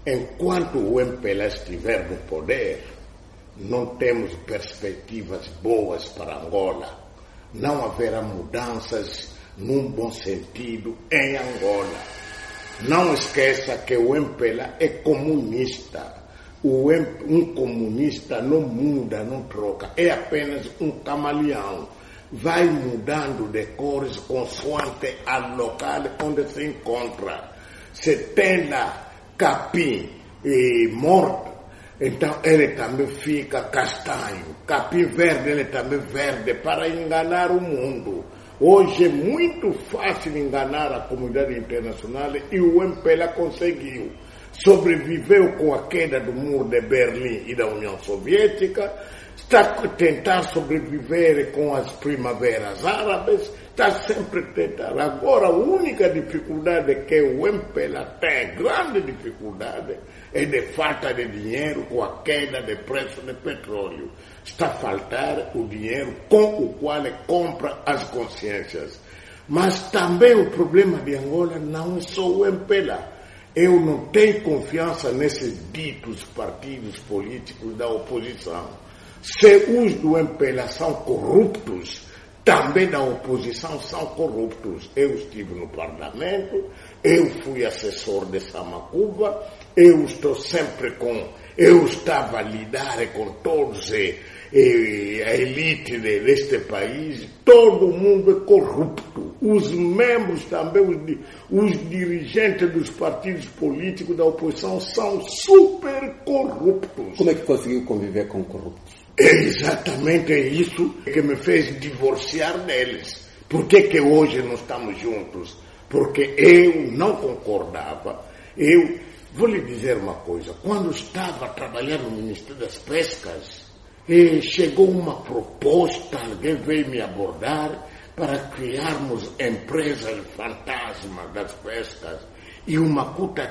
enquanto o MPLA estiver no poder, não temos perspectivas boas para Angola. Não haverá mudanças num bom sentido em Angola. Não esqueça que o MPLA é comunista. Um comunista não muda, não troca. É apenas um camaleão. Vai mudando de cores consoante ao local onde se encontra. Se tem lá capim morto, então ele também fica castanho. Capim verde, ele também verde, para enganar o mundo. Hoje é muito fácil enganar a comunidade internacional e o MPLA conseguiu. Sobreviveu com a queda do muro de Berlim e da União Soviética, está a tentar sobreviver com as primaveras árabes, está sempre tentando. Agora, a única dificuldade que o MPLA tem, grande dificuldade, é de falta de dinheiro com a queda de preço do petróleo. Está a faltar o dinheiro com o qual compra as consciências. Mas também o problema de Angola não é só o MPLA. Eu não tenho confiança nesses ditos partidos políticos da oposição. Se os do MPLA são corruptos, também da oposição são corruptos. Eu estive no parlamento, eu fui assessor de Samacuva, eu estava a lidar com todos a elite deste país, todo mundo é corrupto. Os membros também, os dirigentes dos partidos políticos da oposição são super corruptos. Como é que conseguiu conviver com corruptos? É exatamente isso que me fez divorciar deles. Por que hoje não estamos juntos? Porque eu não concordava. Eu vou lhe dizer uma coisa. Quando estava trabalhando no Ministério das Pescas, chegou uma proposta, alguém veio me abordar para criarmos empresas fantasma das pescas. E o Makuta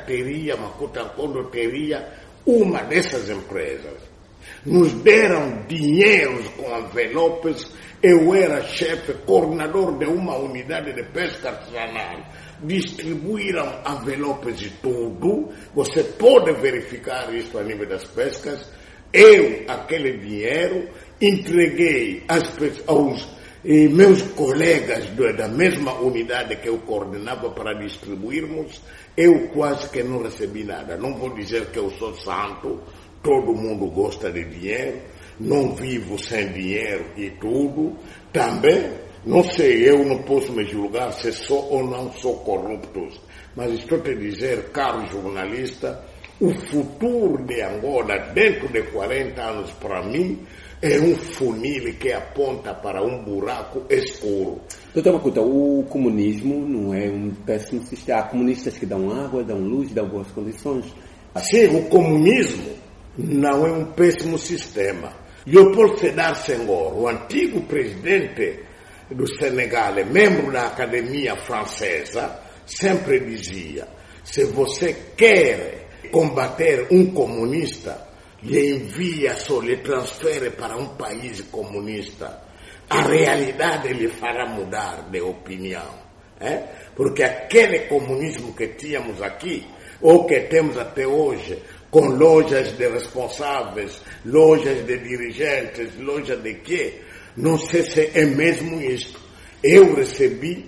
Nkondo teria uma dessas empresas. Nos deram dinheiros com envelopes. Eu era chefe, coordenador de uma unidade de pesca artesanal. Distribuíram envelopes e tudo. Você pode verificar isso a nível das pescas. Eu, aquele dinheiro, entreguei aos meus colegas da mesma unidade que eu coordenava para distribuirmos. Eu quase que não recebi nada. Não vou dizer que eu sou santo. Todo mundo gosta de dinheiro, não vivo sem dinheiro e tudo. Também, não sei, eu não posso me julgar se sou ou não sou corrupto. Mas estou a te dizer, caro jornalista, o futuro de Angola, dentro de 40 anos, para mim, é um funil que aponta para um buraco escuro. Doutor Makuta, o comunismo não é um péssimo sistema. Há comunistas que dão água, dão luz, dão boas condições. Sim, o comunismo não é um péssimo sistema. Leopoldo Sédar Senghor, o antigo presidente do Senegal, membro da Academia Francesa, sempre dizia: se você quer combater um comunista, lhe envia só, lhe transfere para um país comunista. A realidade lhe fará mudar de opinião. Porque aquele comunismo que tínhamos aqui, ou que temos até hoje, com lojas de responsáveis, lojas de dirigentes, lojas de quê? Não sei se é mesmo isto. Eu recebi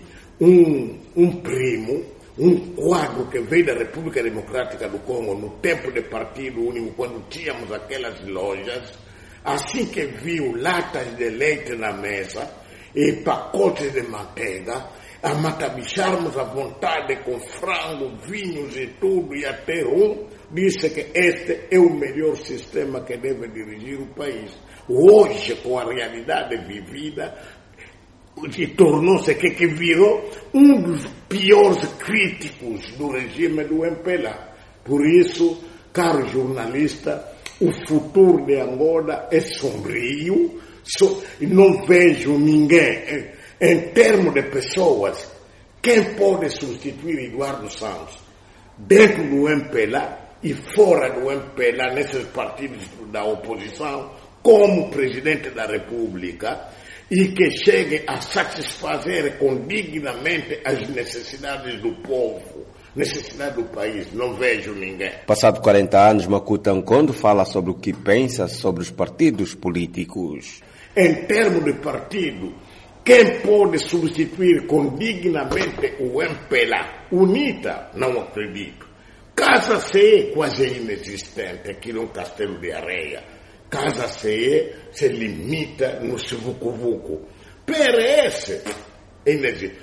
um primo, um quadro que veio da República Democrática do Congo, no tempo de Partido Único, quando tínhamos aquelas lojas. Assim que viu latas de leite na mesa e pacotes de manteiga, a matabicharmos à vontade com frango, vinhos e tudo, e até disse que este é o melhor sistema que deve dirigir o país. Hoje, com a realidade vivida, tornou-se que virou um dos piores críticos do regime do MPLA. Por isso, caro jornalista, o futuro de Angola é sombrio. Não vejo ninguém, em termos de pessoas, quem pode substituir Eduardo Santos dentro do MPLA e fora do MPLA, nesses partidos da oposição, como presidente da República, e que chegue a satisfazer dignamente as necessidades do povo. necessidade do país, não vejo ninguém. Passado 40 anos, Makuta Nkondo fala sobre o que pensa sobre os partidos políticos. Em termos de partido, quem pode substituir condignamente o MPLA? UNITA, não acredito. Casa CE quase inexistente, aqui no Castelo de Areia. Casa CE se limita no Vucu-Vucu. PRS, inexistente.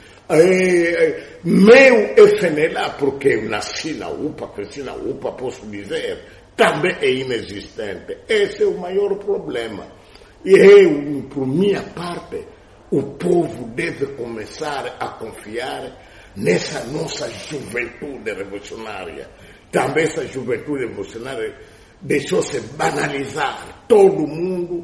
Meu FNLA, porque eu nasci na UPA, cresci na UPA, posso dizer, também é inexistente. Esse é o maior problema. E eu, por minha parte, o povo deve começar a confiar nessa nossa juventude revolucionária. Também essa juventude revolucionária deixou-se banalizar. Todo mundo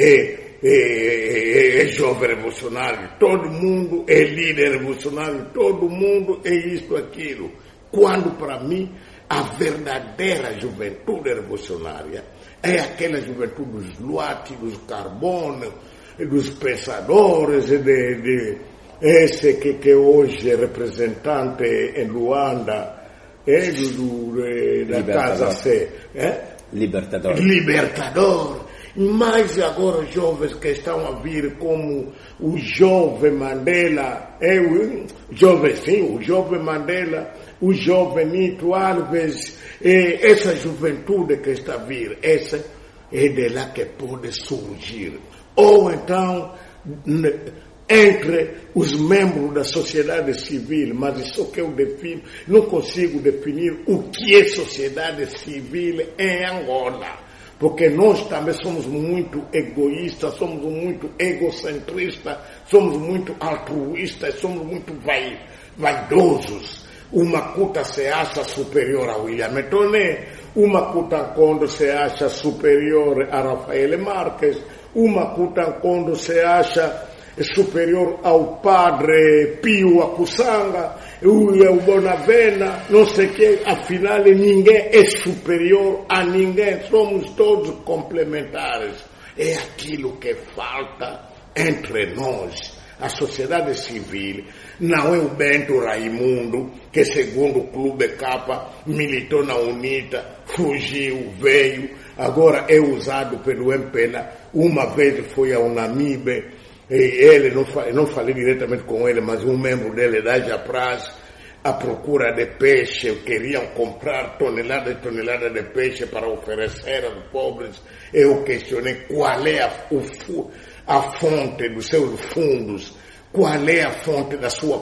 é jovem revolucionário, todo mundo é líder revolucionário, todo mundo é isto, aquilo. Quando, para mim, a verdadeira juventude revolucionária é aquela juventude dos Luati, dos Carbono, dos pensadores, esse que hoje é representante em Luanda, da Casa C. Libertador. Mas agora os jovens que estão a vir como o jovem Mandela, o jovem Mandela, o jovem Nito Alves, essa juventude que está a vir, essa é de lá que pode surgir. Ou então, entre os membros da sociedade civil, mas isso que eu defino, não consigo definir o que é sociedade civil em Angola. Porque nós também somos muito egoístas, somos muito egocentristas, somos muito altruístas, somos muito vaidosos. O Makuta se acha superior a William Toné, o Makuta Nkondo se acha superior a Rafael Marques, o Makuta Nkondo se acha superior ao padre Pio Akusanga, o Bonavena, não sei o que, afinal ninguém é superior a ninguém, somos todos complementares. É aquilo que falta entre nós. A sociedade civil não é o Bento Raimundo, que segundo o Clube Capa militou na UNITA, fugiu, veio, agora é usado pelo MPLA. Uma vez foi ao Namibe, e ele, não falei diretamente com ele, mas um membro dele da Japraz, à procura de peixe, queriam comprar toneladas e toneladas de peixe para oferecer aos pobres. Eu questionei qual é a fonte dos seus fundos, qual é a fonte da sua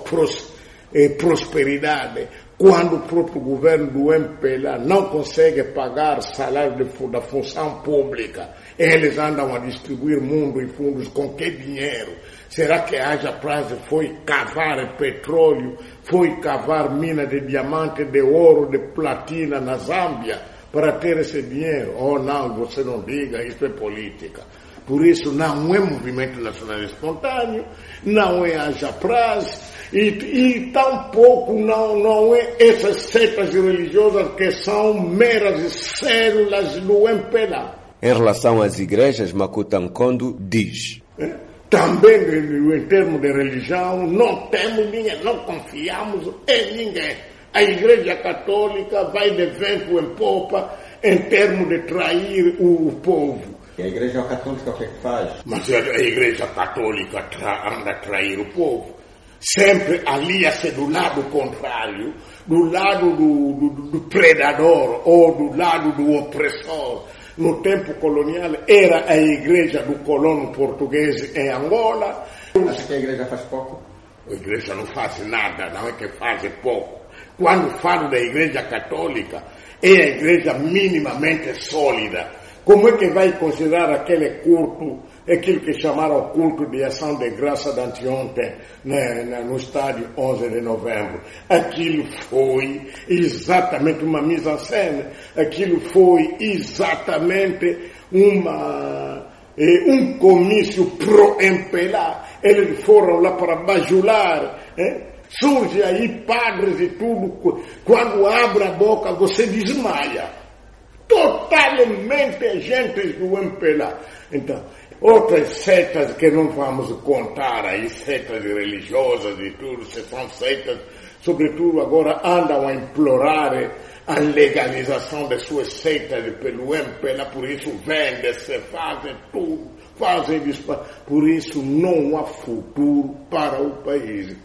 prosperidade, quando o próprio governo do MPLA não consegue pagar salário da função pública. Eles andam a distribuir mundo e fundos com que dinheiro? Será que a Japraz foi cavar petróleo, foi cavar mina de diamante, de ouro, de platina na Zâmbia para ter esse dinheiro? Oh não, você não diga, isso é política. Por isso não é movimento nacional espontâneo, não é a Japraz, e tampouco não é essas seitas religiosas que são meras células do MPLA. Em relação às igrejas, Makuta Nkondo diz: também em termos de religião, não temos ninguém, não confiamos em ninguém. A Igreja Católica vai de vento em popa em termos de trair o povo. E a Igreja Católica o que faz? Mas a Igreja Católica anda a trair o povo. Sempre alia-se do lado contrário, do lado do predador ou do lado do opressor. No tempo colonial era a igreja do colono português em Angola. Acha que a igreja faz pouco? A igreja não faz nada, não é que faz pouco. Quando falo da igreja católica, é a igreja minimamente sólida. Como é que vai considerar aquele culto, aquilo que chamaram culto de ação de graça de anteontem, no estádio 11 de novembro? Aquilo foi exatamente uma mise-en-scène, aquilo foi exatamente um comício pro-MPLA. Eles foram lá para bajular, surge aí padres e tudo, quando abre a boca você desmaia. Totalmente agentes do MPLA. Então, outras setas que não vamos contar aí, setas religiosas e tudo, se são setas, sobretudo agora andam a implorar a legalização das suas seitas pelo MPLA, por isso vendem-se, fazem tudo, fazem disparate. Por isso não há futuro para o país.